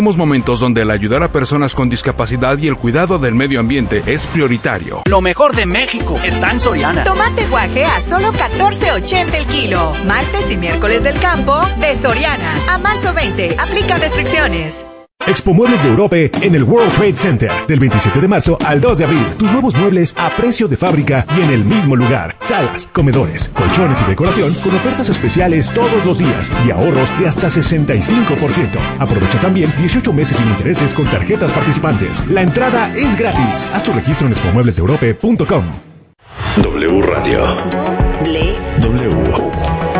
Momentos donde el ayudar a personas con discapacidad y el cuidado del medio ambiente es prioritario. Lo mejor de México está en Soriana. Tomate guaje a solo $14.80 el kilo. Martes y miércoles del campo de Soriana. A marzo 20. Aplica restricciones. Expo Muebles de Europe en el World Trade Center. Del 27 de marzo al 2 de abril. Tus nuevos muebles a precio de fábrica y en el mismo lugar. Salas, comedores, colchones y decoración con ofertas especiales todos los días y ahorros de hasta 65%. Aprovecha también 18 meses sin intereses con tarjetas participantes. La entrada es gratis. Haz tu registro en expomueblesdeeurope.com. W Radio. W.